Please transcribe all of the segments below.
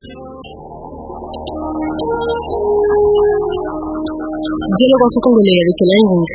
Dialogue entre Congolais avec Alain Rung.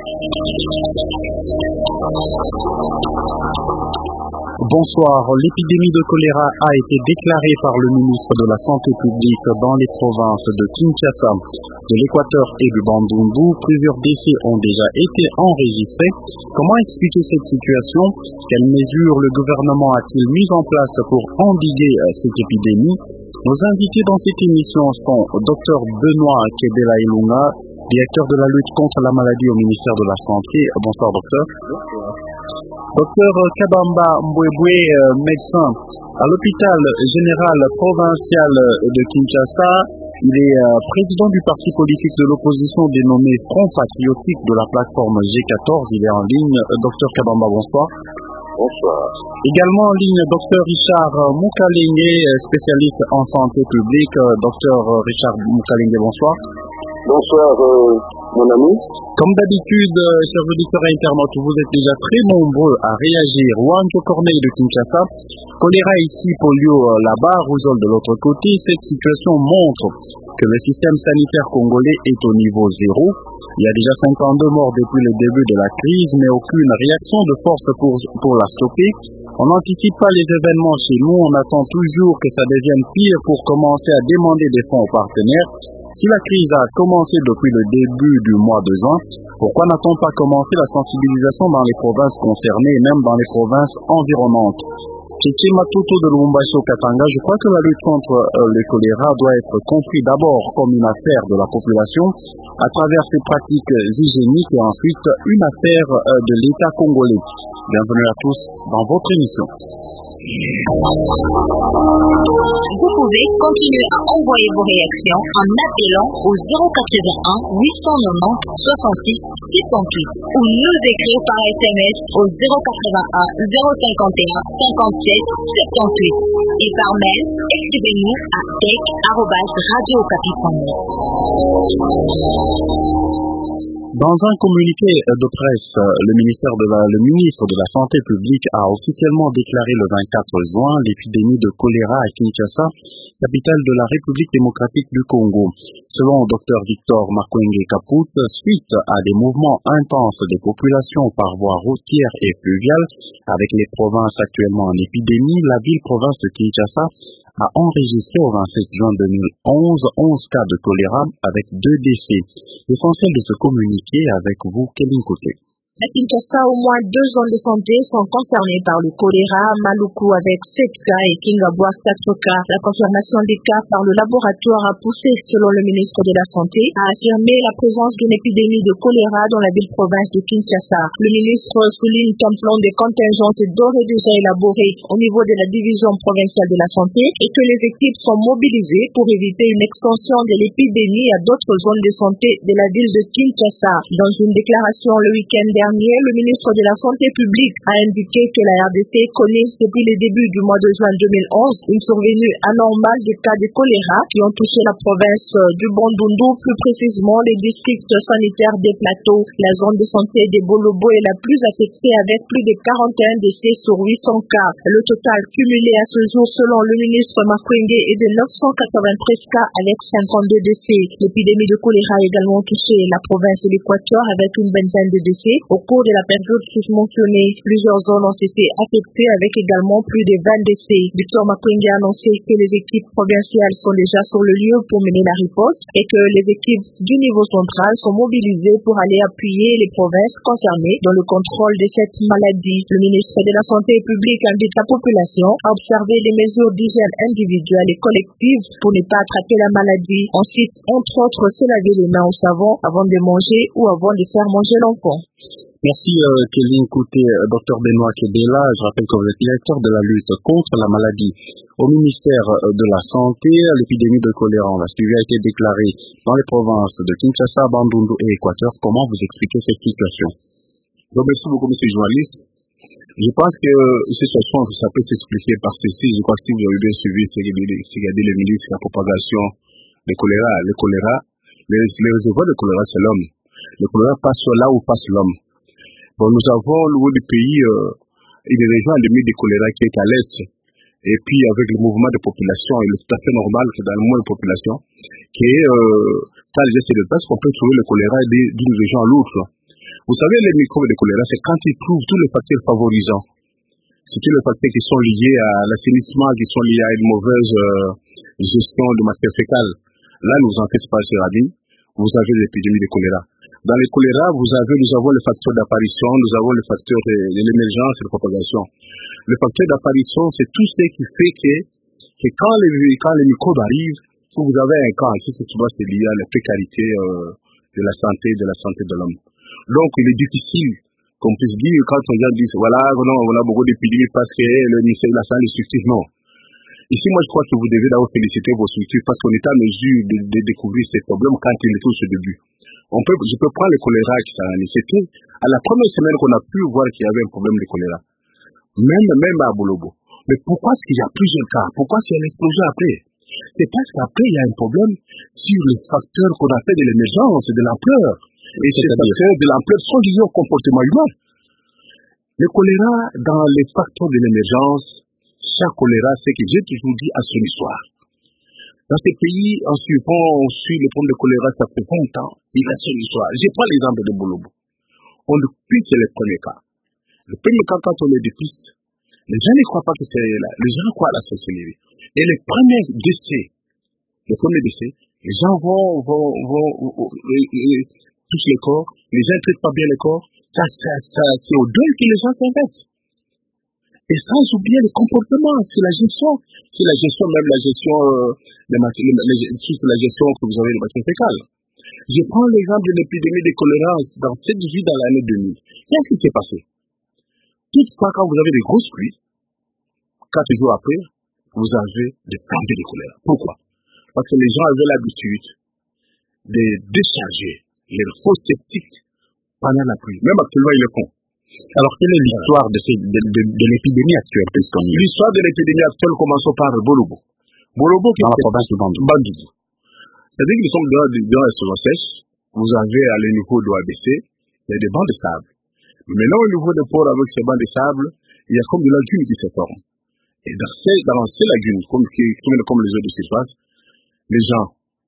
Bonsoir. L'épidémie de choléra a été déclarée par le ministre de la Santé publique dans les provinces de Kinshasa, de l'Équateur et du Bandundu. Plusieurs décès ont déjà été enregistrés. Comment expliquer cette situation? Quelles mesures le gouvernement a-t-il mis en place pour endiguer cette épidémie? Nos invités dans cette émission sont Dr Benoît Kebela Ilunga, directeur de la lutte contre la maladie au ministère de la Santé. Bonsoir docteur. Docteur Kabamba Mbwebwe, médecin à l'hôpital général provincial de Kinshasa. Il est président du parti politique de l'opposition dénommé Front Patriotique de la plateforme G14. Il est en ligne. Docteur Kabamba, bonsoir. Bonsoir. Également en ligne, Dr Richard Mukalenge, spécialiste en santé publique. Dr Richard Mukalenge, bonsoir. Bonsoir, mon ami. Comme d'habitude, chers auditeurs et internautes, vous êtes déjà très nombreux à réagir. Wanjo Corneille de Kinshasa, choléra ici, polio là-bas, rougeole de l'autre côté. Cette situation montre que le système sanitaire congolais est au niveau zéro. Il y a déjà 52 morts depuis le début de la crise, mais aucune réaction de force pour la stopper. On n'anticipe pas les événements chez nous, on attend toujours que ça devienne pire pour commencer à demander des fonds aux partenaires. Si la crise a commencé depuis le début du mois de juin, pourquoi n'a-t-on pas commencé la sensibilisation dans les provinces concernées et même dans les provinces environnantes? Tchétché Matuto de Lubumbashi au Katanga, je crois que la lutte contre le choléra doit être compris d'abord comme une affaire de la population à travers ses pratiques hygiéniques et ensuite une affaire de l'État congolais. Bienvenue à tous dans votre émission. Vous pouvez continuer à envoyer vos réactions en appelant au 081 890 66 68 ou nous écrire par SMS au 081 051 57 78 et par mail, écrivez-nous à tech@radiocapi.net. Dans un communiqué de presse, le ministre de la Santé publique a officiellement déclaré le 24 juin l'épidémie de choléra à Kinshasa, capitale de la République démocratique du Congo. Selon Dr Victor Makwenge Kaput, suite à des mouvements intenses des populations par voie routière et fluviale, avec les provinces actuellement en épidémie, la ville-province de Kinshasa a enregistré au 27 juin 2011 11 cas de choléra avec 2 décès. L'essentiel de ce communiqué avec vous, Kevin Côté. À Kinshasa, au moins 2 zones de santé sont concernées par le choléra, Maluku avec 7 cas et Kingabwa 4 cas. La confirmation des cas par le laboratoire a poussé, selon le ministre de la Santé, à affirmer la présence d'une épidémie de choléra dans la ville-province de Kinshasa. Le ministre souligne qu'un plan de contingence est d'ores et déjà élaboré au niveau de la division provinciale de la santé et que les équipes sont mobilisées pour éviter une extension de l'épidémie à d'autres zones de santé de la ville de Kinshasa. Dans une déclaration le week-end dernier, le ministre de la Santé publique a indiqué que la RDC connaît depuis le début du mois de juin 2011 une survenue anormale de cas de choléra qui ont touché la province du Bandundu, plus précisément les districts sanitaires des plateaux. La zone de santé des Bolobo est la plus affectée avec plus de 41 décès sur 800 cas. Le total cumulé à ce jour selon le ministre Makwenge est de 993 cas avec 52 décès. L'épidémie de choléra a également touché la province de l'Équateur avec une vingtaine de décès. Au cours de la période mentionnée, plusieurs zones ont été affectées avec également plus de 20 décès. Victor Makwenge a annoncé que les équipes provinciales sont déjà sur le lieu pour mener la riposte et que les équipes du niveau central sont mobilisées pour aller appuyer les provinces concernées dans le contrôle de cette maladie. Le ministre de la Santé publique invite la population à observer les mesures d'hygiène individuelles et collectives pour ne pas attraper la maladie. Ensuite, entre autres, se laver les mains au savon avant de manger ou avant de faire manger l'enfant. Merci Kevin Côté, Dr Benoît Kebela. Je rappelle que vous êtes directeur de la lutte contre la maladie au ministère de la Santé. L'épidémie de choléra, on l'a suivi, a été déclarée dans les provinces de Kinshasa, Bandundu et Équateur. Comment vous expliquez cette situation? Merci beaucoup, monsieur le journaliste. Je pense que cette situation, ça peut s'expliquer par ceci. Je crois que si vous avez bien suivi, c'est regarder le ministre de la propagation du choléra. Les réservoirs de choléra, c'est l'homme. Le choléra passe là où passe l'homme. Bon, nous avons au niveau du pays une région endémique de choléra qui est à l'est. et puis avec le mouvement de population, il est tout à fait normal que dans le mouvement de population, que quand les gens se déplacent, qu'on peut trouver le choléra d'une région à l'autre. Vous savez, les microbes de choléra, c'est quand ils trouvent tous les facteurs favorisants. C'est tous les facteurs qui sont liés à l'assainissement, qui sont liés à une mauvaise gestion de matière fécale. Là, ne vous en faites pas, cher ami, vous avez l'épidémie de choléra. Dans le choléra, nous avons le facteur d'apparition, nous avons le facteur de l'émergence et de propagation. Le facteur d'apparition, c'est tout ce qui fait que quand les microbes arrivent, si vous avez un cas, ici, c'est souvent lié à la précarité de la santé de l'homme. Donc, il est difficile qu'on puisse dire, quand on vient dire, voilà, on a beaucoup d'épidémies parce que le ministère de la Santé est structure. Non. Ici, moi, je crois que vous devez d'abord féliciter vos structures parce qu'on est à mesure de découvrir ces problèmes quand il est au début. Je peux prendre le choléra qui s'est annulé. C'était à la première semaine qu'on a pu voir qu'il y avait un problème de choléra. Même à Bolobo. Mais pourquoi est-ce qu'il y a plusieurs cas? Pourquoi c'est une explosion après? C'est parce qu'après, il y a un problème sur les facteurs qu'on appelle de l'émergence et de l'ampleur. Et ces facteurs de l'ampleur sont liés au comportement humain. Le choléra, dans les facteurs de l'émergence, chaque choléra, c'est que j'ai toujours dit à son histoire. Dans ces pays, on suit le problème de choléra, ça fait longtemps, il a son histoire. Je prends l'exemple de Bolobo. On le pisse, c'est le premier cas. Le premier cas, quand on le dépisse, les gens ne croient pas que c'est là. Les gens croient à la sorcellerie. Et les premiers décès, les gens vont toucher les corps, les gens ne traitent pas bien les corps, c'est au deuil que les gens s'investent. Et sans oublier le comportement, c'est la gestion que vous avez de matière fécale. Je prends l'exemple de l'épidémie de choléra dans cette ville dans l'année 2000. Qu'est-ce qui s'est passé? Toutefois, quand vous avez des grosses pluies, 4 jours après, vous avez des flambées de choléra. Pourquoi? Parce que les gens avaient l'habitude de décharger les fosses septiques pendant la pluie. Même actuellement, ils le font. Alors, quelle est l'histoire de l'épidémie actuelle? L'histoire de l'épidémie actuelle commence par Bolobo. Bolobo qui est dans la province de Bandundu. C'est-à-dire que nous sommes dans la saison sèche. Vous avez à le niveau de l'OABC, il y a des bancs de sable. Mais maintenant, au niveau des ports avec ces bancs de sable, il y a comme de lagunes qui se forment. Et dans ces lagunes, comme les eaux de surface, les gens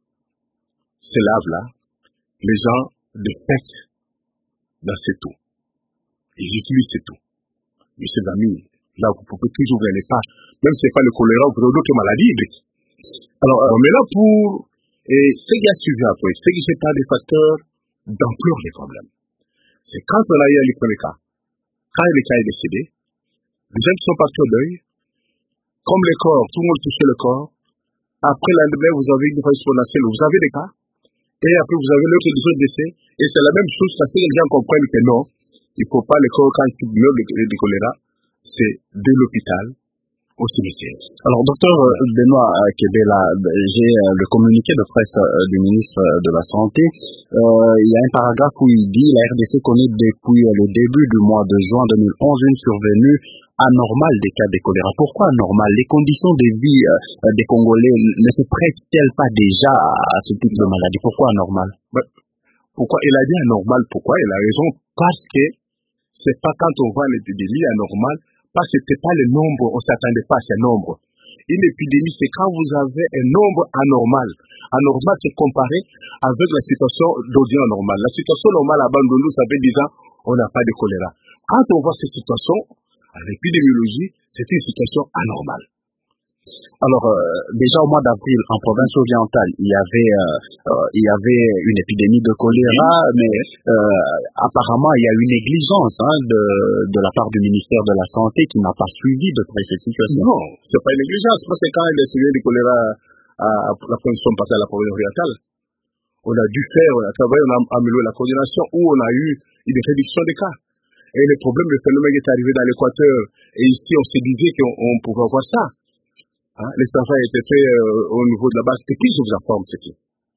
se lavent là, les gens défèquent dans cette eau. Ils utilisent cette eau. Mais ces amis, là, vous pouvez toujours ouvrir les pas. Même si ce n'est pas le choléra, vous avez d'autres maladies. Alors, maintenant, ce qui a suivi après, c'est que c'est pas des facteurs d'ampleur des problèmes. C'est quand on a eu le premier cas, quand le cas est décédé, les gens qui sont partis au deuil, comme le corps, tout le monde touchait le corps, après l'année, vous avez une phase exponentielle, vous avez des cas, et après vous avez l'autre décès, et c'est la même chose parce que les gens comprennent que non, il ne faut pas le corps quand il meurt de choléra, c'est de l'hôpital au cimetière. Alors, docteur Benoît Kebela, j'ai le communiqué de presse du ministre de la Santé. Il y a un paragraphe où il dit la RDC connaît depuis le début du mois de juin 2011 une survenue anormale des cas de choléra. Pourquoi anormale? Les conditions de vie des Congolais ne se prêtent-elles pas déjà à ce type de maladie? Pourquoi anormale? Pourquoi? Il a dit anormal. Pourquoi? Il a raison. Parce que c'est pas quand on voit l'épidémie anormale, parce que c'est pas le nombre, on s'attendait pas à ce nombre. Une épidémie, c'est quand vous avez un nombre anormal. Anormal, c'est comparé avec la situation d'audience normale. La situation normale à Bandundu, ça fait 10 ans, on n'a pas de choléra. Quand on voit cette situation, à l'épidémiologie, c'est une situation anormale. Alors, déjà au mois d'avril, en province orientale, il y avait une épidémie de choléra, mais apparemment, il y a une négligence de la part du ministère de la Santé qui n'a pas suivi de près cette situation. Non, c'est pas une négligence, parce que quand il y a suivi de choléra à la province passée à la province orientale, on a dû faire, à travers, on a amélioré la coordination où on a eu une réduction des cas. Et le phénomène est arrivé dans l'Équateur, et ici, on se disait qu'on pouvait avoir ça. Les travaux étaient faits au niveau de la base technique, je vous informe ceci.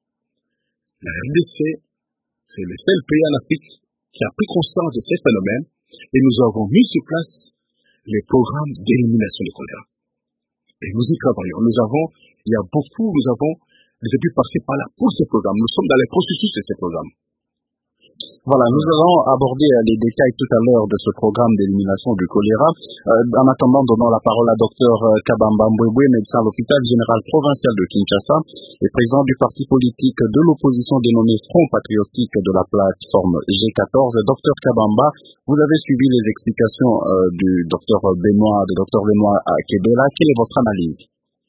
La RDC, c'est le seul pays en Afrique qui a pris conscience de ces phénomènes et nous avons mis sur place les programmes d'élimination du choléra. Et nous y travaillons. Nous avons pu passer par là pour ces programmes. Nous sommes dans les processus de ces programmes. Voilà, nous allons aborder les détails tout à l'heure de ce programme d'élimination du choléra. En attendant, donnons la parole à Dr Kabamba Mbwebwe, médecin à l'hôpital général provincial de Kinshasa et président du parti politique de l'opposition dénommé Front Patriotique de la plateforme G14. Dr Kabamba, vous avez suivi les explications du Dr Benoît Kebela. Quelle est votre analyse?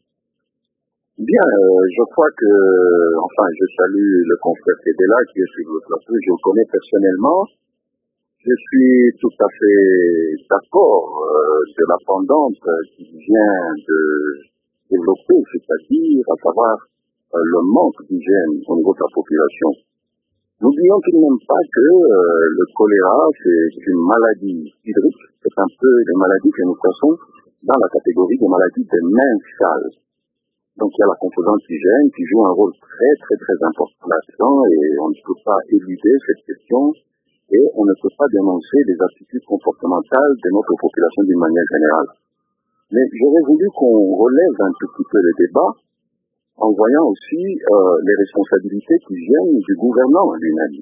Bien, je crois que, je salue le confrère Kebela qui est sur le plateau, je le connais personnellement. Je suis tout à fait d'accord de la pendante qui vient de développer, c'est-à-dire à savoir le manque d'hygiène au niveau de la population. N'oublions tout de même pas que le choléra, c'est une maladie hydrique, c'est un peu des maladies que nous classons dans la catégorie des maladies des mains sales. Donc il y a la composante hygiène qui joue un rôle très très très important là-dedans et on ne peut pas éluder cette question et on ne peut pas dénoncer les attitudes comportementales de notre population d'une manière générale. Mais j'aurais voulu qu'on relève un tout petit peu le débat en voyant aussi les responsabilités qui viennent du gouvernement lui-même.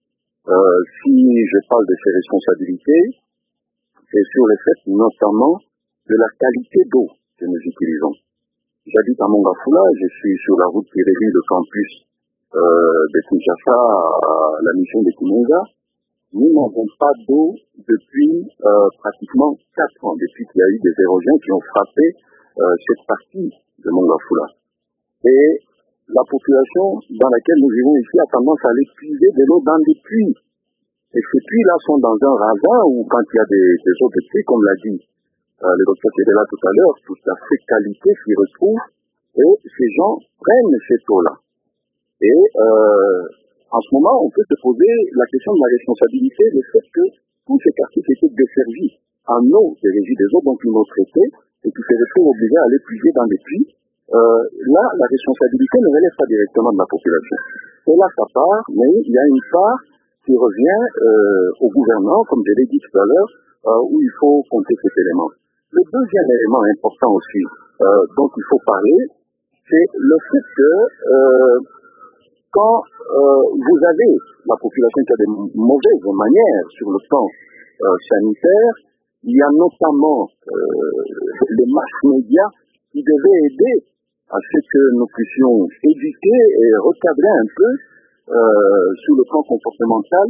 Si je parle de ces responsabilités, c'est sur le fait notamment de la qualité d'eau que nous utilisons. J'habite à Mongafula, je suis sur la route qui relie le campus de Kinshasa à la mission de Kimunga. Nous n'avons pas d'eau depuis pratiquement 4 ans, depuis qu'il y a eu des érosions qui ont frappé cette partie de Mongafula. Et la population dans laquelle nous vivons ici a tendance à aller puiser de l'eau dans des puits. Et ces puits-là sont dans un ravin où quand il y a des eaux de puits, comme l'a dit le docteur qui était là tout à l'heure, toute la fécalité s'y retrouve et ces gens prennent cette eau-là. Et en ce moment, on peut se poser la question de la responsabilité, le fait que tous ces quartiers qui étaient desservis en eau des régies des eaux, donc une eau traitée, et qui se retrouvent obligés à aller puiser dans des puits, là, la responsabilité ne relève pas directement de la population. C'est là sa part, mais il y a une part qui revient au gouvernement, comme je l'ai dit tout à l'heure, où il faut compter cet élément. Le deuxième élément important aussi dont il faut parler, c'est le fait que quand vous avez la population qui a des mauvaises manières sur le plan sanitaire, il y a notamment les masses médias qui devaient aider à ce que nous puissions éduquer et recadrer un peu sur le plan comportemental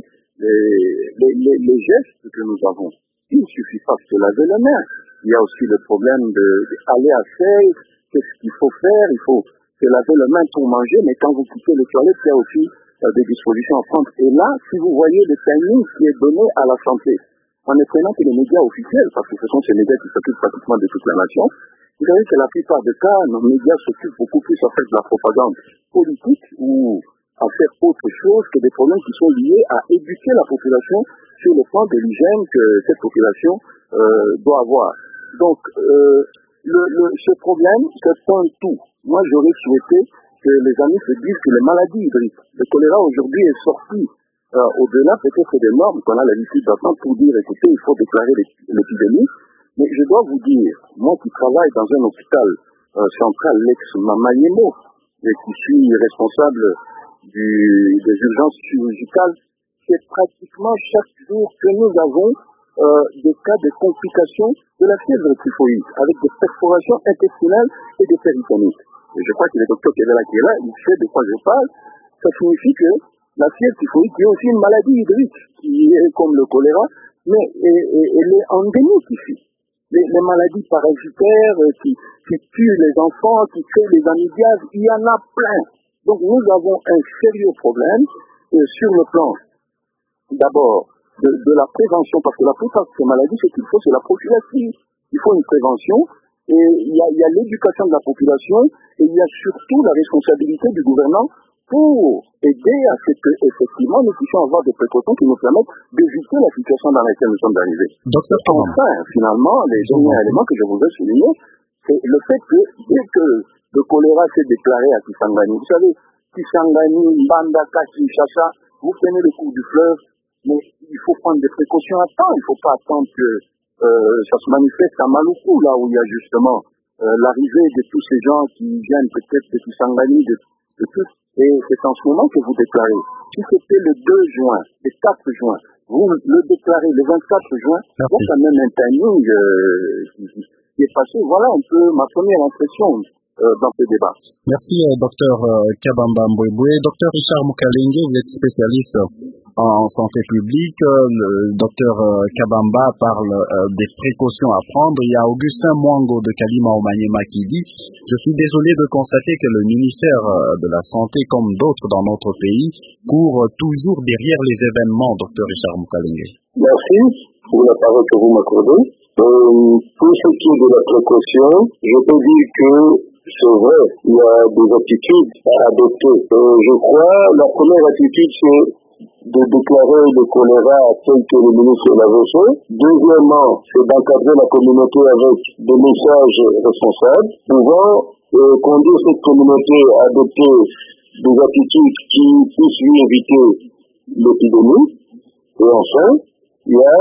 les gestes que nous avons. Il ne suffit pas de se laver les mains. Il y a aussi le problème d'aller à sel, qu'est-ce qu'il faut faire, il faut se laver les mains pour manger, mais quand vous quittez les toilettes, il y a aussi des dispositions à prendre. Et là, si vous voyez le timing qui est donné à la santé, en ne prenant que les médias officiels, parce que ce sont ces médias qui s'occupent pratiquement de toute la nation, vous savez que la plupart des cas, nos médias s'occupent beaucoup plus en fait de la propagande politique ou à faire autre chose que des problèmes qui sont liés à éduquer la population sur le plan de l'hygiène que cette population doit avoir. Donc, ce problème, c'est un tout. Moi, j'aurais souhaité que les amis se disent que les maladies hydriques, le choléra aujourd'hui est sorti au-delà peut-être des normes qu'on a l'habitude d'attendre pour dire, écoutez, il faut déclarer l'épidémie. Mais je dois vous dire, moi qui travaille dans un hôpital central, l'ex-Mamanyemo, et qui suis responsable des urgences chirurgicales, c'est pratiquement chaque jour que nous avons des cas de complications de la fièvre typhoïde, avec des perforations intestinales et des péritonites. Et je crois que le docteur Kebela qui est là, il sait de quoi je parle. Ça signifie que la fièvre typhoïde est aussi une maladie hydrique, qui est comme le choléra, mais elle est endémique ici. Les maladies parasitaires qui tuent les enfants, qui créent les amibiases, il y en a plein. Donc nous avons un sérieux problème sur le plan d'abord de la prévention, parce que la plupart de ces maladies, ce qu'il faut, c'est la prophylaxie. Il faut une prévention, et il y a l'éducation de la population, et il y a surtout la responsabilité du gouvernement pour aider à ce que, effectivement, nous puissions avoir des précautions qui nous permettent d'éviter la situation dans laquelle nous sommes arrivés. Enfin, finalement, les derniers éléments que je voudrais souligner, c'est le fait que, dès que le choléra s'est déclaré à Kisangani, vous savez, Kisangani, Mbandaka, Kinshasa, vous prenez le cours du fleuve, mais il faut prendre des précautions à temps. Il ne faut pas attendre que ça se manifeste à Maluku, là où il y a justement l'arrivée de tous ces gens qui viennent peut-être de Kisangani, de de tout. Et c'est en ce moment que vous déclarez. Si c'était le 2 juin, le 4 juin, vous le déclarez le 24 juin, il y a quand même un timing qui est passé. Voilà un peu ma première impression dans ce débat. Merci, docteur Kabamba Mbouéboué. Docteur Richard Mukalenge, vous êtes spécialiste en santé publique. Le docteur Kabamba parle des précautions à prendre. Il y a Augustin Mwango de Kalima au Maniema qui dit « Je suis désolé de constater que le ministère de la Santé, comme d'autres dans notre pays, court toujours derrière les événements. » Docteur Richard Mukalenge. Merci pour la parole que vous m'accordez. Pour ce qui est de la précaution, je peux dire que c'est vrai, il y a des attitudes à adopter. Je crois la première attitude, c'est de déclarer le choléra tel que le ministre l'avait fait. Deuxièmement, c'est d'encadrer la communauté avec des messages responsables, pouvant conduire cette communauté à adopter des attitudes qui puissent lui éviter l'épidémie. Et enfin, il y a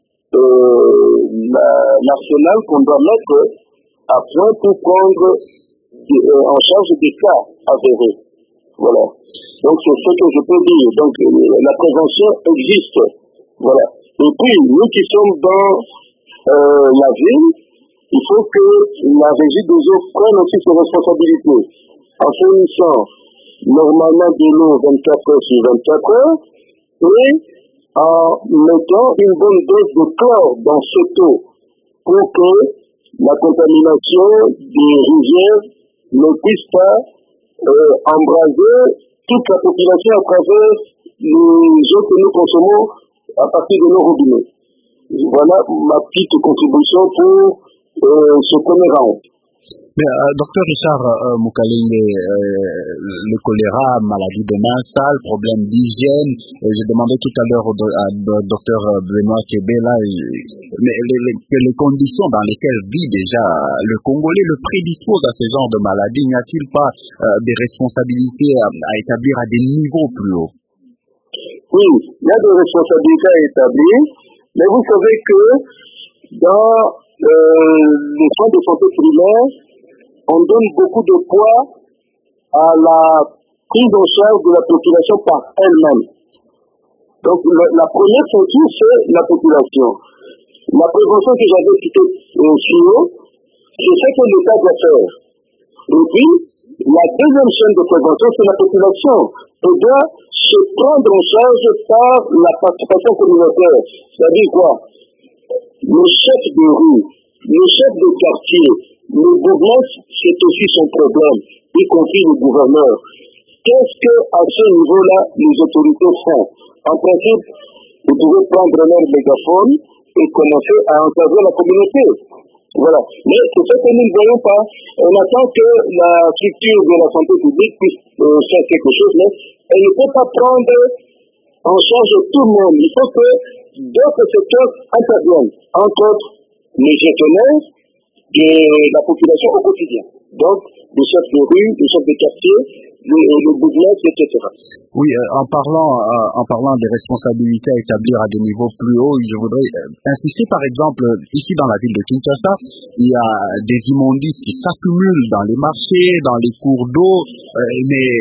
l'arsenal qu'on doit mettre à point pour prendre en charge des cas avérés. Voilà. Donc c'est ce que je peux dire. Donc la prévention existe. Voilà. Et puis nous qui sommes dans la ville, il faut que la régie des eaux prenne aussi ses responsabilités en fournissant normalement de l'eau 24 heures sur 24 heures et en mettant une bonne dose de chlore dans cette eau pour que la contamination des rivières ne puisse pas embraser toute la population à travers les eaux que nous consommons à partir de nos robinets. Voilà ma petite contribution pour ce premier round. Mais, docteur Richard Mukalenge, le choléra, maladie de main sale, problème d'hygiène, j'ai demandé tout à l'heure à docteur Benoît Kébela, mais les conditions dans lesquelles vit déjà le Congolais le prédispose à ce genre de maladie. N'y a-t-il pas des responsabilités à établir à des niveaux plus hauts? Oui, il y a des responsabilités à établir, mais vous savez que dans les soins de santé primaire, on donne beaucoup de poids à la prise en charge de la population par elle-même. Donc la première fonction, c'est la population. La prévention que j'avais citée sur eux, c'est ce que l'État doit faire. Et puis, la deuxième chaîne de prévention, c'est la population. Elle doit se prendre en charge par la participation communautaire. C'est-à-dire quoi? Le chef de rue, le chef de quartier, le bourgmestre, c'est aussi son problème, y compris le gouverneur. Qu'est-ce que, à ce niveau-là, les autorités font? En principe, vous pouvez prendre leur mégaphone et commencer à encadrer la communauté. Voilà. Mais c'est ce que nous ne voyons pas. On attend que la structure de la santé publique puisse faire quelque chose, mais elle ne peut pas prendre en charge tout le monde. Il faut que d'autres secteurs interviennent, entre autres les gestionnaires de la population au quotidien. Donc, les chefs de rue, les chefs de quartier, le bourgmestre, etc. Oui, en parlant des responsabilités à établir à des niveaux plus hauts, je voudrais insister par exemple, ici dans la ville de Kinshasa, il y a des immondices qui s'accumulent dans les marchés, dans les cours d'eau, mais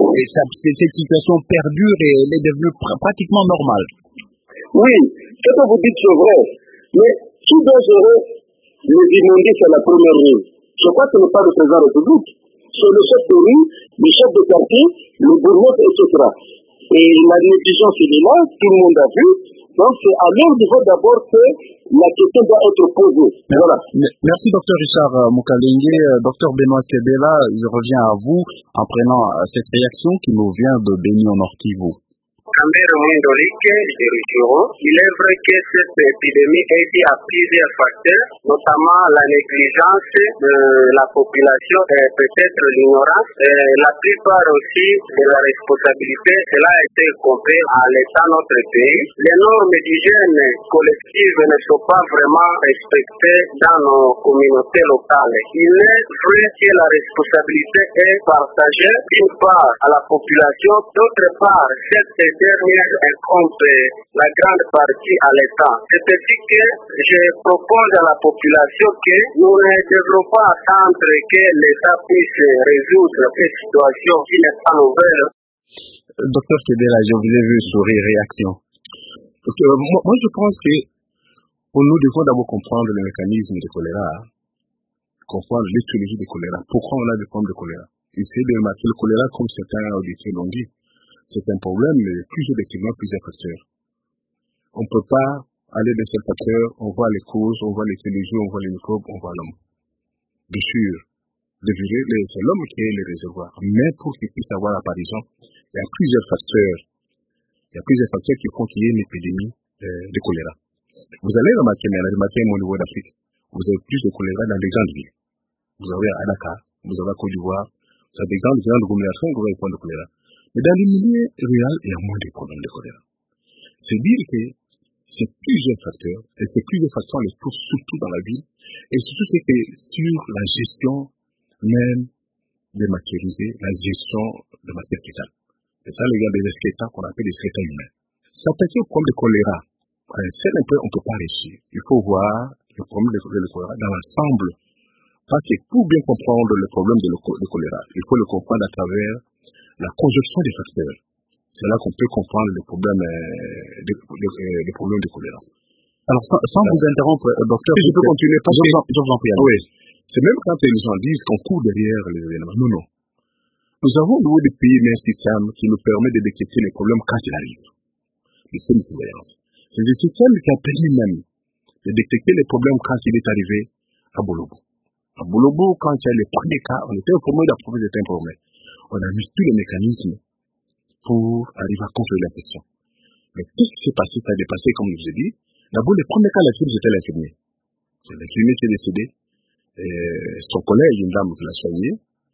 cette situation perdure et elle est devenue pratiquement normale. Oui, ce que vous dites c'est vrai, mais qui doit gérer les immondices à la première ligne? Je crois que ce n'est pas le président de la République. C'est le chef de rue, le chef de quartier, le bourgmestre, etc. Et la négligence est là, tout le monde a vu. Donc c'est à leur niveau d'abord que la question doit être posée. Voilà. Merci docteur Richard Mukalenge. Docteur Benoît Kébela, je reviens à vous en prenant cette réaction qui nous vient de Benio Nord-Kivu. Amber Mwindolike de Rutshuru. Il est vrai que cette épidémie est due à plusieurs facteurs, notamment la négligence de la population et peut-être l'ignorance. La plupart aussi de la responsabilité, cela a été compris à l'État de notre pays. Les normes d'hygiène collective ne sont pas vraiment respectées dans nos communautés locales. Il est vrai que la responsabilité est partagée d'une part à la population, d'autre part, cette dernière incombe la grande partie à l'État. C'est ainsi que je propose à la population que nous ne devons pas attendre que l'État puisse résoudre cette situation qui n'est pas nouvelle. Docteur Kedela, je vous ai vu sourire, réaction. Moi, je pense que nous devons d'abord comprendre le mécanisme de choléra, comprendre l'étiologie du choléra. Pourquoi on a des problèmes de choléra? Essayer de remarquer le choléra, comme certains auditeurs l'ont dit, c'est un problème, mais plusieurs facteurs. On ne peut pas aller d'un seul facteur, on voit les causes, on voit l'étiologie, on voit les microbes, on voit l'homme. Bien sûr, c'est l'homme qui est le réservoir, mais pour qu'il puisse avoir l'apparition, il y a plusieurs facteurs. Il y a plusieurs facteurs qui font qu'il y ait une épidémie de choléra. Vous allez remarquer au niveau d'Afrique, vous avez plus de choléra dans les grandes villes. Vous avez à Dakar, vous avez à Côte d'Ivoire, vous avez des grandes agglomérations où vous avez des problèmes de choléra. Mais dans les milieux ruraux, il y a moins de problèmes de choléra. C'est dire que c'est plusieurs facteurs, et ces plusieurs facteurs les trouvent surtout dans la ville, et surtout c'est que sur la gestion même des matières usées, la gestion de matières fétales. C'est ça, les gars, des excrétants qu'on appelle des excrétants humains. S'attaquer au problème de choléra, on ne peut pas réussir. Il faut voir le problème de choléra dans l'ensemble. Parce que pour bien comprendre le problème de choléra, il faut le comprendre à travers la conjonction des facteurs. C'est là qu'on peut comprendre le problème de choléra. Alors, sans vous interrompre, docteur, je peux continuer parce que... Je vous en prie. Oui, c'est même quand les gens disent qu'on court derrière les événements. Non. Nous avons au niveau des pays un système qui nous permet de détecter les problèmes quand ils arrivent. Le système de surveillance. C'est le système qui a permis même de détecter les problèmes quand il est arrivé à Bolobo. À Bolobo, quand il y a les premiers cas, on était informé d'approuvés d'être informé. On a vu tous les mécanismes pour arriver à contrôler l'infection. Mais qu'est-ce qui s'est passé? Ça a dépassé, comme je vous ai dit. D'abord, les premiers cas, c'était l'infirmier. C'est l'infirmier qui est décédé. Son collègue, une dame qui l'a soigné.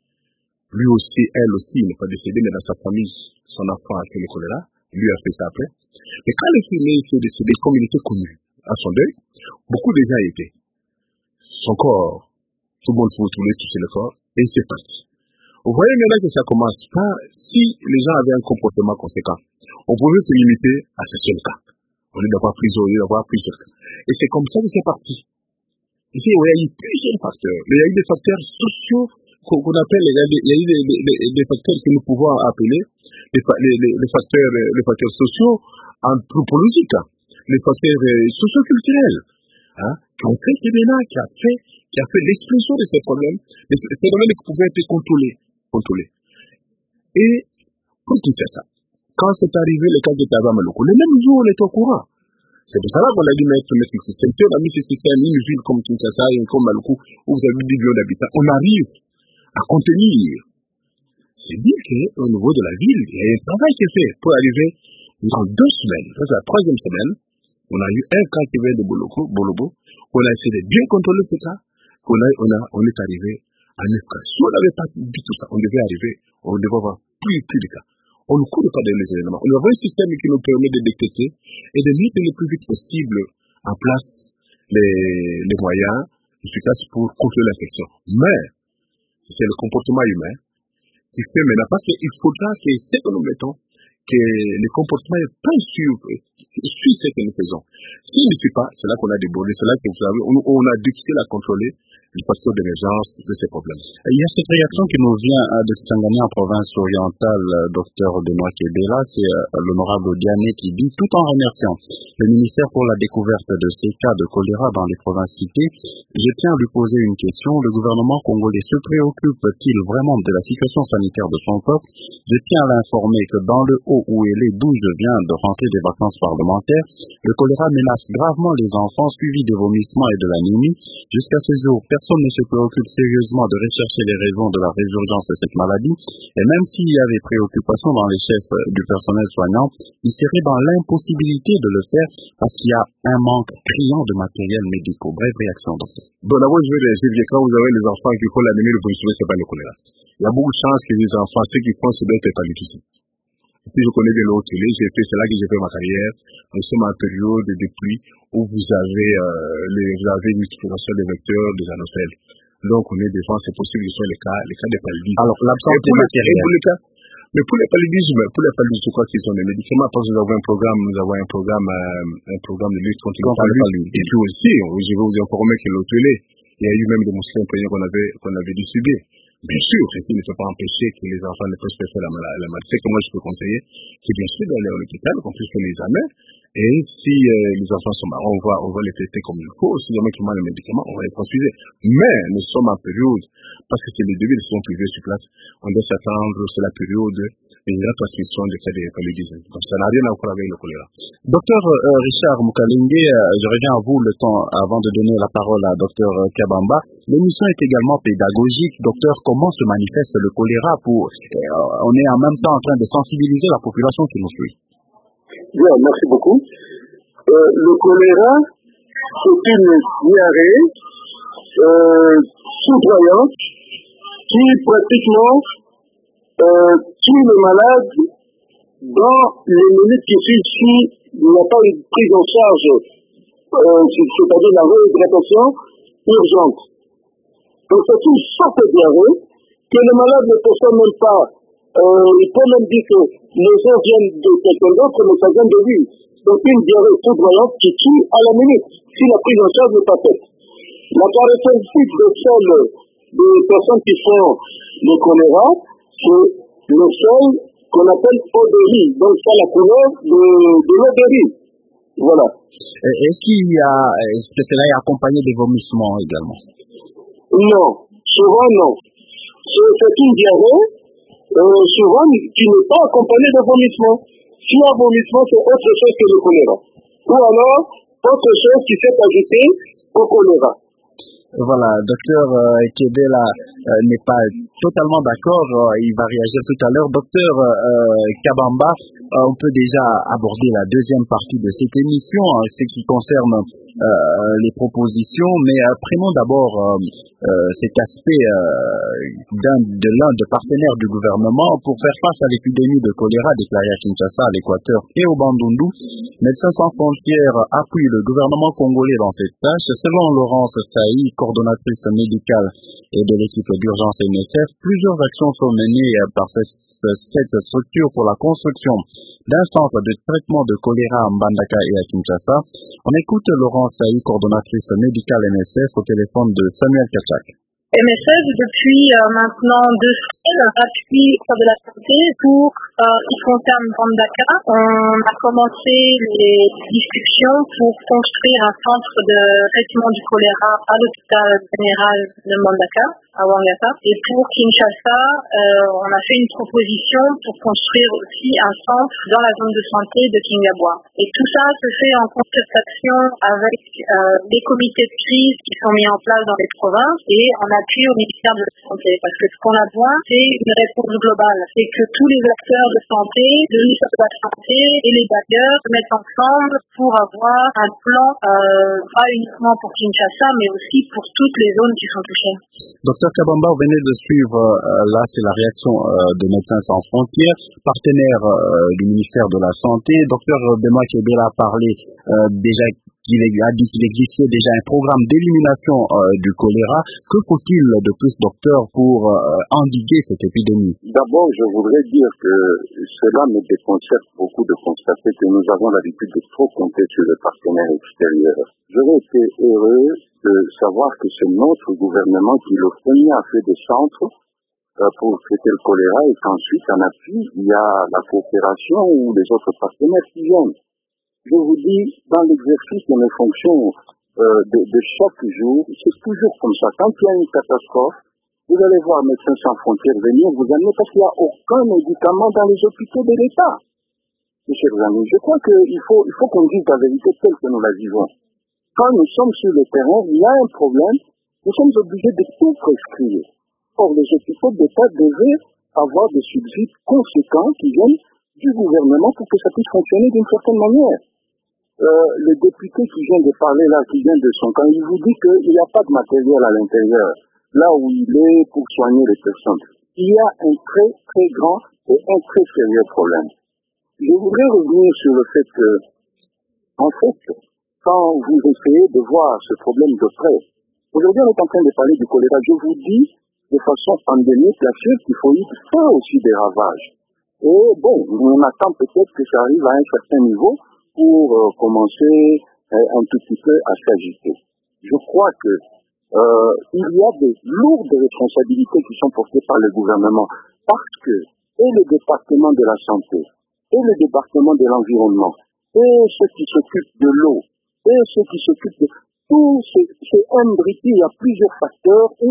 Lui aussi, elle aussi, n'est pas décédée, mais dans sa famille, son enfant a fait le choléra. Lui a fait ça après. Mais quand l'infirmier est décédé, comme il était connu à son deuil, beaucoup de gens y étaient. Son corps, tout le monde se retrouvait toucher le corps, et il s'est parti. Vous voyez maintenant que ça commence pas, si les gens avaient un comportement conséquent, on pouvait se limiter à ce seul cas. Au lieu d'avoir plusieurs cas. Et c'est comme ça que c'est parti. Ici, il y a eu plusieurs facteurs. Il y a eu des facteurs sociaux qu'on appelle, il y a eu des facteurs que nous pouvons appeler les facteurs sociaux anthropologiques, les facteurs socioculturels, qui ont fait qui a fait l'explosion de ces problèmes, des phénomènes qui pouvaient être contrôlés. Et pour tout ça, quand c'est arrivé le cas de Taba Maluku, le même jour on était au courant. C'est pour ça qu'on a dû mettre ce système. On a mis ce système, une ville comme Kinshasa, comme Maluku, où vous avez 10 millions d'habitants. On arrive à contenir. C'est dire qu'au niveau de la ville, il y a un travail qui est fait pour arriver dans 2 semaines. Ça, c'est la 3e semaine. On a eu un cas qui vient de Bolobo. On a essayé de bien contrôler ce cas. On est arrivé à 9 cas. Si on n'avait pas dit tout ça, on devait avoir plus de cas. On ne court pas dans les éléments. On a un système qui nous permet de détecter et de mettre le plus vite possible en place les moyens efficaces pour contrôler l'infection. Mais c'est le comportement humain qui fait maintenant, parce qu'il faudra que ce que nous mettons, que le comportement n'est pas suit ce que nous faisons. S'il ne suit pas, c'est là qu'on a débordé, c'est là que vous savez, on a difficile à contrôler le facteur d'émergence de ces problèmes. Il y a cette réaction qui nous vient de Kisangani en province orientale, docteur Benoît Kedela, c'est l'honorable Diané qui dit, tout en remerciant le ministère pour la découverte de ces cas de choléra dans les provinces citées, je tiens à lui poser une question. Le gouvernement congolais se préoccupe-t-il vraiment de la situation sanitaire de son peuple? Je tiens à l'informer que dans le Haut-Ouélé, d'où je viens de rentrer des vacances parlementaires, le choléra menace gravement les enfants suivis de vomissements et de l'anémie. Jusqu'à ce jour, personne ne se préoccupe sérieusement de rechercher les raisons de la résurgence de cette maladie. Et même s'il y avait préoccupation dans les chefs du personnel soignant, ils seraient dans l'impossibilité de le faire parce qu'il y a un manque criant de matériel médical. Bref réaction, docteur. Bon, d'abord, je vais réagir. Quand vous avez les enfants qui font l'anémie, le vomissement, c'est pas le choléra. Il y a beaucoup de chances que les enfants, ceux qui font, c'est d'être hépatitis. Et puis, je connais bien le Haut-Ouélé, c'est là que j'ai fait ma carrière. Nous sommes en période de pluie où vous avez une multiplication des vecteurs, des anocèles. Donc, on est devant, c'est possible que ce soit les cas de paludisme. Alors, l'absence de matériel. Mais pour les paludismes, je crois qu'ils ont des médicaments. Parce que nous avons un programme de lutte contre le paludisme. Et puis aussi, je vais vous informer que l'autre il y a eu même des moustiques imprégnés qu'on avait distribués. Bien sûr, ceci ne peut pas empêcher que les enfants ne puissent faire la maladie. C'est que moi je peux conseiller, c'est bien sûr d'aller à l'hôpital, qu'on puisse faire les examens. Et si les enfants sont marrons, on va les traiter comme il faut. Si jamais ils manquent les médicaments, on va les transfuser. Mais nous sommes en période, parce que c'est le début de soins privés sur place, on doit s'attendre, c'est la période de la transmission des cas de paludisme. Donc ça n'a rien à voir avec le choléra. Docteur Richard Mukalenge, je reviens à vous le temps avant de donner la parole à Docteur Kabamba. L'émission est également pédagogique. Docteur, comment se manifeste le choléra on est en même temps en train de sensibiliser la population qui nous suit. Bien, merci beaucoup. Le choléra, c'est une diarrhée soudoyante qui pratiquement tue le malade dans les minutes qui suivent s'il n'y a pas une prise en charge, c'est-à-dire la réhydratation urgente. Donc c'est une sorte de diarrhée que le malade ne perçoit même pas. Il peut même dire que les gens viennent de quelqu'un d'autre, mais ça vient de lui. Donc une diarrhée soudoyante qui tue à la minute, si la prise en charge n'est pas faite. La caractéristique de celle des personnes qui font le choléra, c'est le sel qu'on appelle eau de riz. Donc ça la couleur de l'eau de riz. Voilà. Est-ce que cela est accompagné des vomissements également? Non, souvent non. C'est une diarrhée souvent qui n'est pas accompagnée de vomissement. Si un vomissement, c'est autre chose que le choléra. Ou alors, autre chose qui s'est ajoutée au choléra. Voilà, docteur Kebela n'est pas totalement d'accord, il va réagir tout à l'heure. Docteur Kabamba, on peut déjà aborder la deuxième partie de cette émission, ce qui concerne les propositions, mais prenons d'abord cet aspect l'un des partenaires du gouvernement pour faire face à l'épidémie de choléra déclarée à Kinshasa, à l'Équateur et au Bandundu. Médecins sans frontières appuient le gouvernement congolais dans cette tâche. Selon Laurence Saï, coordonnatrice médicale et de l'équipe d'urgence MSF, plusieurs actions sont menées par cette structure pour la construction d'un centre de traitement de choléra à Mbandaka et à Kinshasa. On écoute Laurence Saï, coordonnatrice médicale MSF, au téléphone de Samuel Kachak. MSF, depuis maintenant 2 semaines, appuie de la santé pour ce qui concerne Mbandaka. On a commencé les discussions pour construire un centre de traitement du choléra à l'hôpital général de Mbandaka, à Wangata. Et pour Kinshasa, on a fait une proposition pour construire aussi un centre dans la zone de santé de Kingabwa. Et tout ça se fait en concertation avec des comités de crise qui sont mis en place dans les provinces et en appui au ministère de la Santé. Parce que ce qu'on a besoin, c'est une réponse globale. C'est que tous les acteurs de santé, le ministère de la Santé et les bailleurs se mettent ensemble pour avoir un plan, pas uniquement pour Kinshasa, mais aussi pour toutes les zones qui sont touchées. Docteur Kabamba, vous venez de suivre, là c'est la réaction de Médecins sans frontières, partenaire du ministère de la Santé. Docteur Benoît Kebela a parlé déjà qu'il a dit qu'il existait déjà un programme d'élimination du choléra. Que faut-il de plus, docteur, pour endiguer cette épidémie? D'abord, je voudrais dire que cela me déconcerte beaucoup de constater que nous avons l'habitude de trop compter sur les partenaires extérieurs. J'aurais été heureux de savoir que c'est notre gouvernement qui le premier a fait des centres pour traiter le choléra et qu'ensuite, en appui, il y a la coopération ou les autres partenaires qui viennent. Je vous dis, dans l'exercice de mes fonctions de chaque jour, c'est toujours comme ça. Quand il y a une catastrophe, vous allez voir Médecins sans frontières venir vous amener parce qu'il n'y a aucun médicament dans les hôpitaux de l'État. Mes chers amis, je crois qu'il faut qu'on dise la vérité telle que nous la vivons. Quand nous sommes sur le terrain, il y a un problème, nous sommes obligés de tout prescrire. Or, les hôpitaux d'État devaient avoir des subsides conséquents qui viennent du gouvernement pour que ça puisse fonctionner d'une certaine manière. Le député qui vient de parler là, qui vient de son camp, il vous dit qu'il n'y a pas de matériel à l'intérieur, là où il est pour soigner les personnes. Il y a un très très grand et un très sérieux problème. Je voudrais revenir sur le fait que, en fait, quand vous essayez de voir ce problème de près, aujourd'hui on est en train de parler du choléra, je vous dis de façon endémique, la chose qu'il faut y faire aussi des ravages. Et bon, on attend peut-être que ça arrive à un certain niveau pour commencer un tout petit peu à s'agiter. Je crois que il y a des lourdes responsabilités qui sont portées par le gouvernement parce que et le département de la santé, et le département de l'environnement, et ceux qui s'occupent de l'eau, et ceux qui s'occupent de tout, c'est imbriqué. Il y a plusieurs facteurs où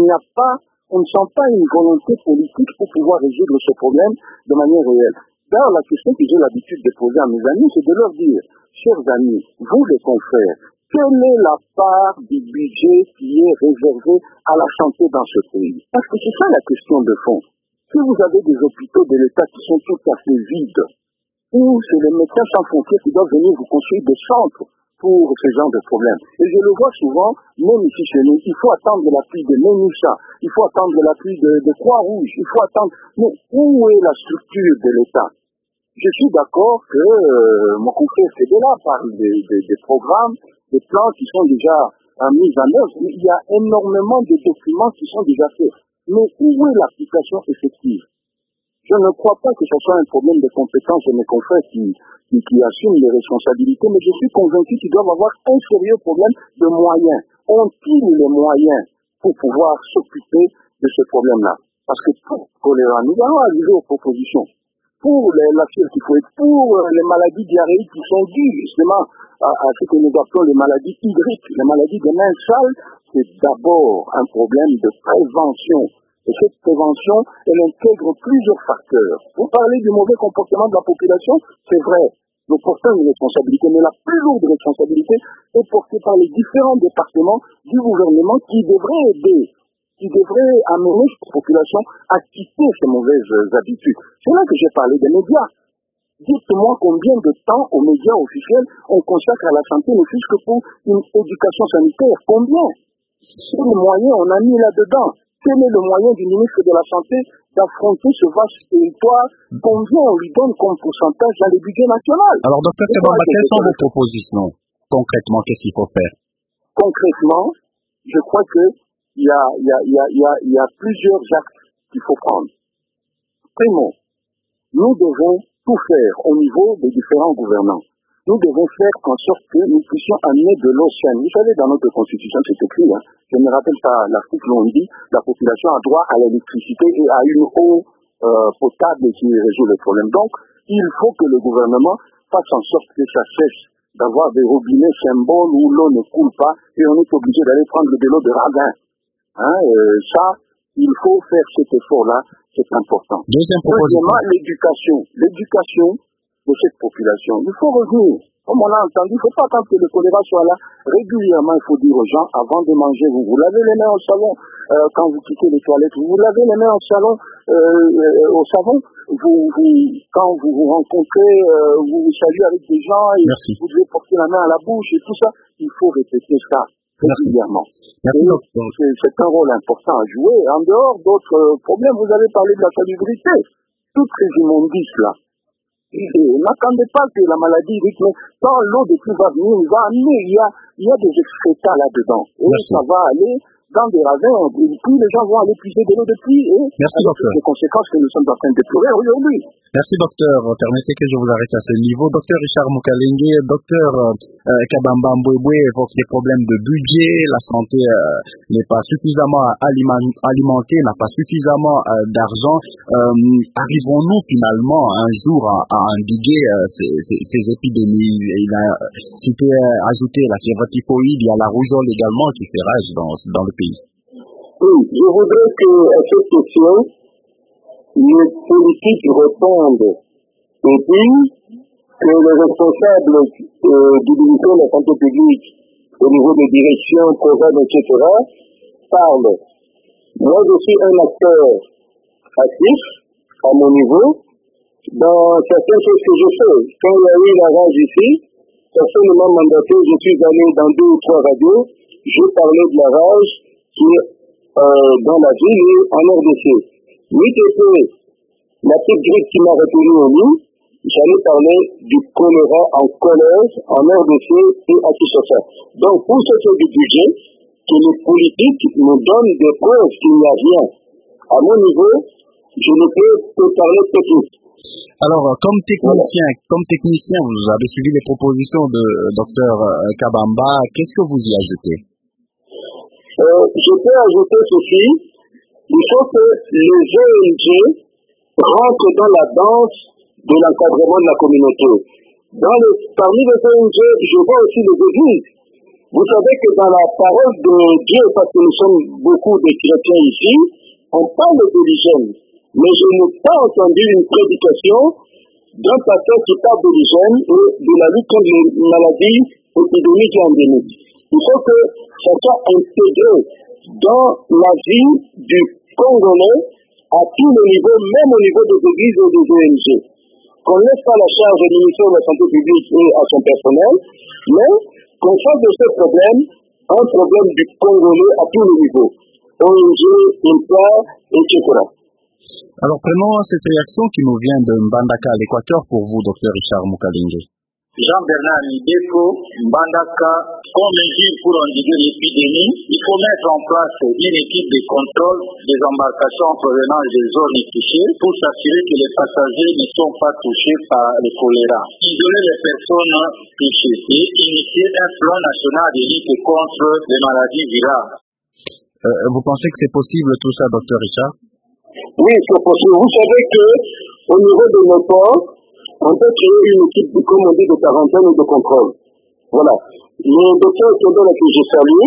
on ne sent pas une volonté politique pour pouvoir résoudre ce problème de manière réelle. D'ailleurs, la question que j'ai l'habitude de poser à mes amis, c'est de leur dire, chers amis, vous les confrères, quelle est la part du budget qui est réservée à la santé dans ce pays? Parce que c'est ça la question de fond. Si vous avez des hôpitaux de l'État qui sont tout à fait vides, ou c'est les médecins sans frontières qui doivent venir vous construire des centres pour ce genre de problème. Et je le vois souvent, même ici chez nous, il faut attendre l'appui de MENUSA, il faut attendre l'appui de Croix-Rouge, il faut attendre... Mais où est la structure de l'État? Je suis d'accord que mon confrère Fedela parle des programmes, des plans qui sont déjà mis en œuvre. Il y a énormément de documents qui sont déjà faits. Mais où est l'application effective? Je ne crois pas que ce soit un problème de compétence de mes confrères qui assument les responsabilités, mais je suis convaincu qu'ils doivent avoir un sérieux problème de moyens. Ont-ils les moyens pour pouvoir s'occuper de ce problème-là? Parce que pour choléra, nous allons arriver aux propositions. Pour la typhoïde, pour les maladies diarrhéiques qui sont dues justement à ce que nous appelons les maladies hydriques, les maladies des mains sales, c'est d'abord un problème de prévention. Et cette prévention, elle intègre plusieurs facteurs. Vous parlez du mauvais comportement de la population, c'est vrai. Nous portons une responsabilité, mais la plus lourde responsabilité est portée par les différents départements du gouvernement qui devraient aider, qui devraient amener cette population à quitter ces mauvaises habitudes. C'est là que j'ai parlé des médias. Dites-moi combien de temps aux médias officiels on consacre à la santé, ne fût-ce que pour une éducation sanitaire. Combien? Quels moyens on a mis là-dedans? Quel est le moyen du ministre de la Santé d'affronter ce vaste territoire? Combien on lui donne comme pourcentage dans le budget national? Alors, docteur Kabamba, quelles sont vos propositions? Concrètement, qu'est-ce qu'il faut faire? Concrètement, je crois qu'il y a plusieurs actes qu'il faut prendre. Primo, nous devons tout faire au niveau des différents gouvernants. Nous devons faire en sorte que nous puissions amener de l'eau saine. Vous savez, dans notre constitution, c'est écrit, je me rappelle pas l'article où on dit la population a droit à l'électricité et à une eau potable qui résout le problème. Donc, il faut que le gouvernement fasse en sorte que ça cesse d'avoir des robinets symboles où l'eau ne coule pas et on est obligé d'aller prendre de l'eau de radin. Ça, il faut faire cet effort-là, c'est important. Deuxièmement, l'éducation de cette population. Il faut revenir. Comme on a entendu, il ne faut pas attendre que le choléra soit là. Régulièrement, il faut dire aux gens, avant de manger, vous vous lavez les mains au savon. Quand vous quittez les toilettes, vous vous lavez les mains au savon. Quand vous vous rencontrez, vous vous saluez avec des gens et vous devez porter la main à la bouche et tout ça. Il faut répéter ça régulièrement. C'est un rôle important à jouer. En dehors d'autres problèmes, vous avez parlé de la salubrité. Toutes ces immondices-là. N'attendez pas que la maladie rythme. Quand l'eau de pluie va venir, il va amener, il y a des excrétas là-dedans. Et ça va aller dans des ravins, et puis les gens vont aller puiser de l'eau de pluie, et avec les conséquences que nous sommes en train de déplorer aujourd'hui. Merci, docteur. Permettez que je vous arrête à ce niveau. Docteur Richard Mukalenge, docteur Kabamba Mbwebwe évoque les problèmes de budget, la santé n'est pas suffisamment alimentée, n'a pas suffisamment d'argent. Arrivons-nous finalement un jour à endiguer ces épidémies? Il a ajouté la fièvre typhoïde, il y a la rougeole également qui fait rage dans le pays. Oui, je voudrais qu'à cette question, les politiques répondent et puis que les responsables du ministère de la Santé publique au niveau des directions, programmes, etc. parlent. Moi, je suis un acteur actif à mon niveau dans certaines choses que je fais. Quand il y a eu la rage ici, personne ne m'a mandaté, je suis allé dans 2 ou 3 radios, je parlais de la rage qui est dans la ville et en RDC. La petite grippe qui m'a retenu au lit, j'allais parler du choléra en collège, en RDC et à tout ça. Donc, pour ce qui est du budget, que les politiques nous donnent des preuves qu'il n'y a rien. À mon niveau, je ne peux que parler technique. Alors, comme technicien, vous avez suivi les propositions de Dr Kabamba. Qu'est-ce que vous y ajoutez? Je peux ajouter ceci. Il faut que les ONG rentrent dans la danse de l'encadrement de la communauté. Parmi les ONG, je vois aussi les églises. Vous savez que dans la parole de Dieu, parce que nous sommes beaucoup de chrétiens ici, on parle de l'hygiène. Mais je n'ai pas entendu une prédication d'un pasteur qui parle de l'hygiène et de la lutte contre les maladies épidémiques et endémiques. Il faut que ça soit intégré dans la vie du Congolais à tous les niveaux, même au niveau des églises et des ONG. Qu'on ne laisse pas la charge au ministère de la Santé publique et à son personnel, mais qu'on fasse de ce problème un problème du Congolais à tous les niveaux. ONG, IMPA, etc. Alors prenons cette réaction qui nous vient de Mbandaka à l'Équateur pour vous, Dr Richard Mukalinge. Jean-Bernard Nideko, Mbandaka, comme mesure pour endiguer l'épidémie, il faut mettre en place une équipe de contrôle des embarcations en provenance des zones touchées pour s'assurer que les passagers ne sont pas touchés par le choléra. Isoler les personnes touchées et initier un plan national de lutte contre les maladies virales. Vous pensez que c'est possible tout ça, Dr Richard? Oui, c'est possible. Vous savez que au niveau de nos ports, on peut créer une équipe, comme on dit, de quarantaine et de contrôle. Voilà. Le docteur Kendall, que je salue,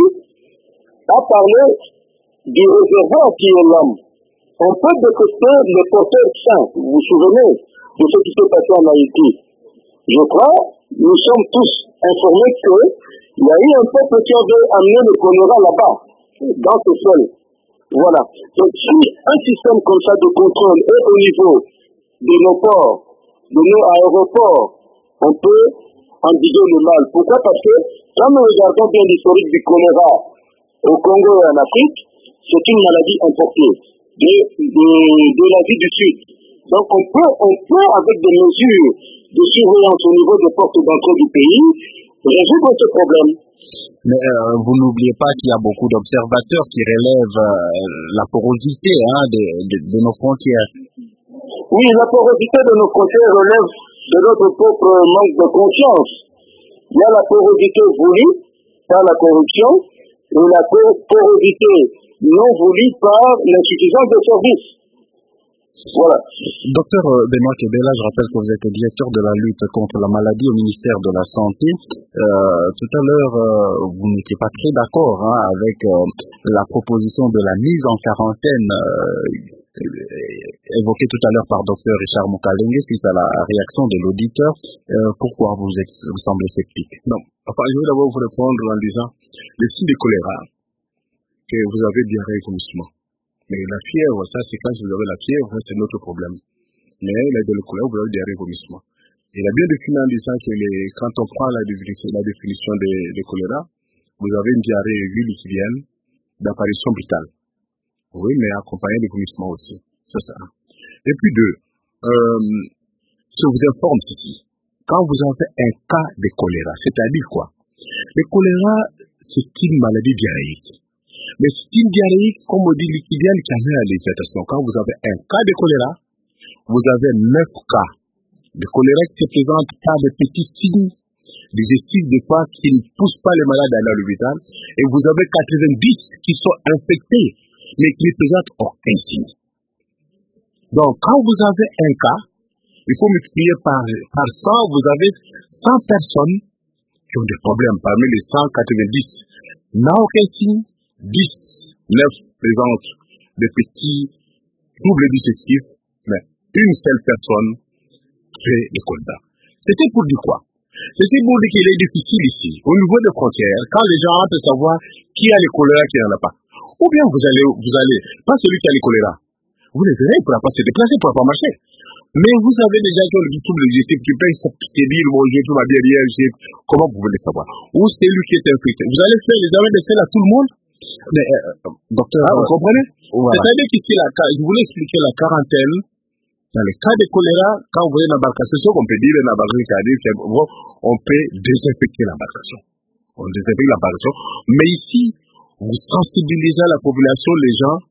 a parlé du réservoir qui est l'homme. On peut détecter les porteurs sains. Vous vous souvenez de ce qui s'est passé en Haïti? Je crois, nous sommes tous informés qu'il y a eu un peuple qui avait amené le choléra là-bas, dans ce sol. Voilà. Donc, si un système comme ça de contrôle est au niveau de nos ports, de nos aéroports, on peut endiguer le mal. Pourquoi? Parce que quand nous regardons bien l'historique du choléra au Congo et en Afrique, c'est une maladie importée de l'Asie du Sud. Donc on peut avec des mesures de surveillance au niveau des portes d'entrée du pays, résoudre ce problème. Mais vous n'oubliez pas qu'il y a beaucoup d'observateurs qui relèvent la porosité de nos frontières. Oui, la porosité de nos frontières relève de notre propre manque de confiance. Il y a la porosité voulue par la corruption et la porosité non voulue par l'insuffisance de services. Voilà. Docteur Benoît Kebela, je rappelle que vous êtes directeur de la lutte contre la maladie au ministère de la Santé. Tout à l'heure, vous n'étiez pas très d'accord avec la proposition de la mise en quarantaine évoquée tout à l'heure par Dr Richard Mukalinge suite à la réaction de l'auditeur. Pourquoi vous semblez sceptique? Non. Enfin, je vais d'abord vous répondre en disant le signe de choléra, que vous avez diarrhée et vomissement. Mais la fièvre, ça c'est quand vous avez la fièvre, c'est notre problème. Mais la choléra, vous avez diarrhée et vomissement. Il a bien défini en disant que quand on prend la définition de choléra, vous avez une diarrhée aiguë lucidienne d'apparition brutale. Oui, mais accompagné de vomissement aussi. C'est ça. Et puis deux, je vous informe ceci. Quand vous avez un cas de choléra, c'est-à-dire quoi? Le choléra, c'est une maladie diarrhéique. Mais c'est une diarrhée, comme on dit, liquidienne qui amène à l'hydratation. Quand vous avez un cas de choléra, vous avez 9 cas de choléra qui se présentent par des petits signes digestifs des fois qui ne poussent pas les malades à aller à l'hôpital. Et vous avez 90 qui sont infectés, mais qui ne présentent aucun signe. Donc, quand vous avez un cas, il faut multiplier par 100, vous avez 100 personnes qui ont des problèmes. Parmi les 190, n'a aucun signe. 9 présentent des petits troubles digestifs, mais une seule personne fait des choléra. C'est pour dire quoi? C'est pour dire qu'il est difficile ici, au niveau des frontières, quand les gens ont de savoir qui a le choléra, qui n'en a pas. Ou bien vous allez, pas celui qui a le choléra. Vous les verrez, il ne pourra pas se déplacer, il ne pourra pas marcher. Mais vous avez des gens qui ont des troubles digestifs, qui peuvent se dire, bon, tout va bien, comment vous voulez savoir? Ou c'est lui qui est infecté. Vous allez faire les examens de sel à tout le monde? Mais, docteur, vous comprenez? Voilà. C'est-à-dire qu'ici, je voulais expliquer la quarantaine. Dans les cas de choléra, quand vous voyez l'embarcation, c'est ce qu'on peut dire, on peut désinfecter l'embarcation. On désinfecte l'embarcation. Mais ici, vous sensibilisez la population, les gens,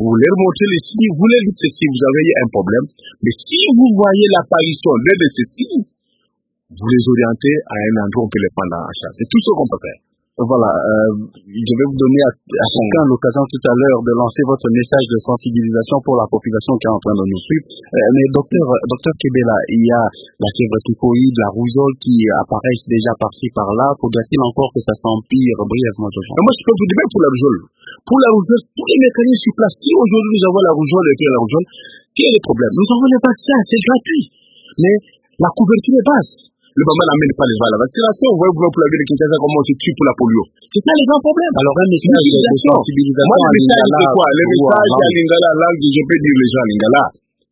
vous leur montrez les signes, vous leur dites ceci, vous avez un problème. Mais si vous voyez l'apparition d'un de ces signes, vous les orientez à un endroit où on peut les prendre en charge. C'est tout ce qu'on peut faire. Voilà, je vais vous donner à chacun l'occasion tout à l'heure de lancer votre message de sensibilisation pour la population qui est en train de nous suivre. Mais docteur Kebela, il y a la fièvre typhoïde, la rougeole qui apparaissent déjà par-ci par-là. Faudra-t-il encore que ça s'empire brièvement? Moi, je peux vous dire, même pour la rougeole. Pour la rougeole, tous les mécanismes sur place. Si aujourd'hui nous avons la rougeole et la rougeole, quel est le problème? Nous avons les vaccins, c'est gratuit. Mais la couverture est basse. Le maman n'amène pas les gens à la vaccination. Vous voyez pour la ville de Kinshasa comment on se tue pour la polio. C'est ça les grands problèmes. Alors un message de sensibilisation. Moi, le message c'est quoi? Le message à Lingala, langue, je peux dire les gens à Lingala.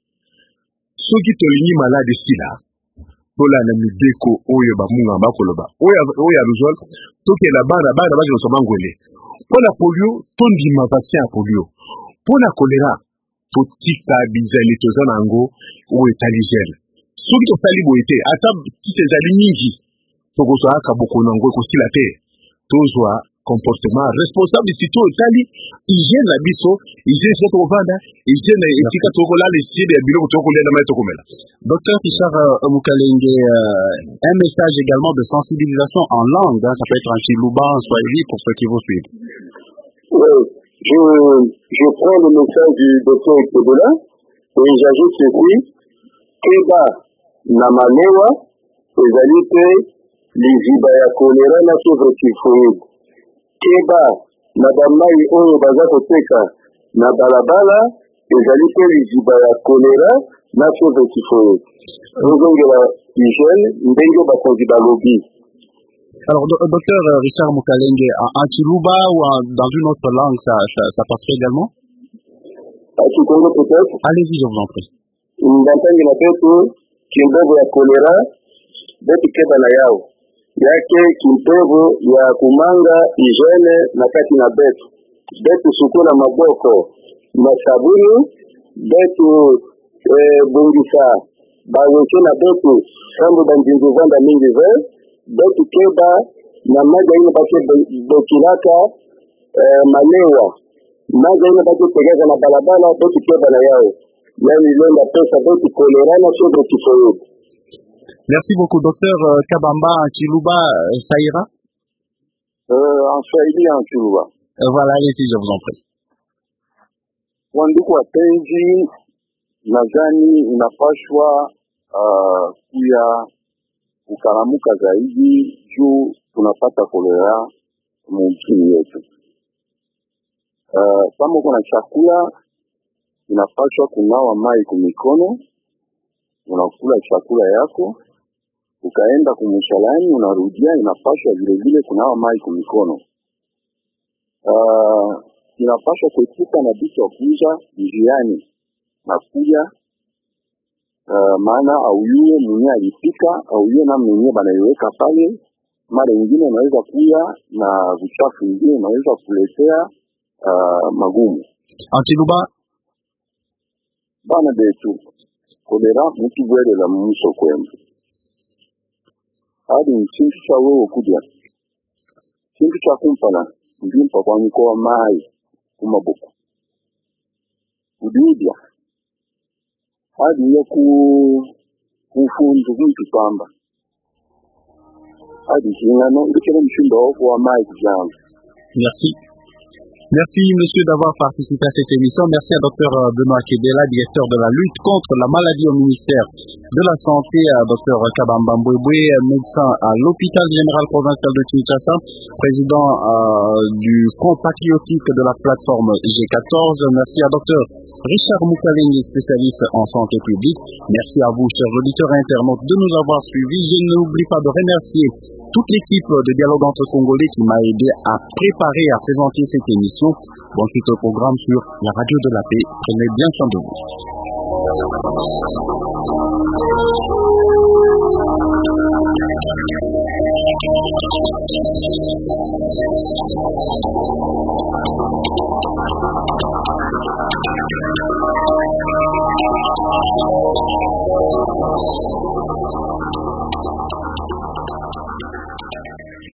Ceux qui te lignent malade ici là, pour la Namibeko, Oyo, Bamunga, Bakoloba, Oya Rougeole, tout qui est là-bas, je ne sais pas où. Pour la polio, ton dit ma vaccin à polio. Pour la choléra, faut stabiliser les tozan ango ou étaligène. Ceux qui ont sali boité, à table, qui ces aliments, pour que soit kaboko nango, qu'on s'y la terre, tout soit comportement responsable, si tout sali, hygiène la biso, hygiène c'est au vanda, hygiène et tika toko là, les sièges et bureaux toko là, dans toko là. Docteur Richard Mukalenge, un message également de sensibilisation en langue, hein, ça peut être en chilouba, en swahili, pour ceux qui vous suivent. Oui, je prends le message du docteur Kebela, et j'ajoute ceci, Keba, Namalewa, ezali pe liziba ya kolera na fièvre typhoïde. Keba na bamai oyo baza koteka na balabala ezali pe liziba ya kolera na fièvre typhoïde. Ozongela hygiène ndenge bakonzi balobi. Alors, docteur Richard Mukalenge, en Chiluba ou dans une autre langue, ça passerait également? En Chikongo peut-être. Allez-y, je vous en prie. Ndantangi na petu kimbogo ya kolera betu keba na yao yake kimbogo ya kumanga hygiene na kati na betu suku na maboko na sabuni betu bungisa baweke na betu sambo banjingu vanda mingi ve betu keba na maja ino bake bekilaka malewa maja ino bake tegeza na balabala betu keba na yao. Merci beaucoup, docteur Kabamba en Chiluba, ça ira? En Swahili en Chiluba. Voilà, allez-y, je vous en prie. Wanduku wapenzi, nadhani inapashwa kuya ukaramuka zaidi juu tunapata kolera mchini yetu. Kama uko na chakula inapaswa kunawa mai kumikono, unakula chakula yako, ukaenda kumshalani, unarudia, inapaswa vile vile kunawa mai kumikono. Inapaswa kuepuka na vitu vya kuuza njiani na kuja, maana auyue mwenye alipika, auyue na mwenye banaiweka pale, mara nyingine unaweza kuja na vichafu vingine unaweza kuletea magumu. Antiluba bana betu kolera mukibwele la muso kwembe hadi nsintu cha wewe kudya kintu cha kumpana ndimpa kwa mikoa mai kumaboko udibya hadi ya kufundu vitu pamba hadi singano ndikira mshindo wa mai kujanga. Merci, monsieur, d'avoir participé à cette émission. Merci à Dr Benoît Kebela, directeur de la lutte contre la maladie au ministère de la Santé, à Dr Kabamba Mbwebwe, médecin à l'hôpital général provincial de Kinshasa, président du Front patriotique de la plateforme G14. Merci à Dr Richard Mukalenge, spécialiste en santé publique. Merci à vous, chers auditeurs et internautes, de nous avoir suivis. Je n'oublie pas de remercier toute l'équipe de Dialogue entre Congolais qui m'a aidé à préparer et à présenter cette émission. Bon, c'est un programme sur la radio de la paix. Prenez bien soin de vous.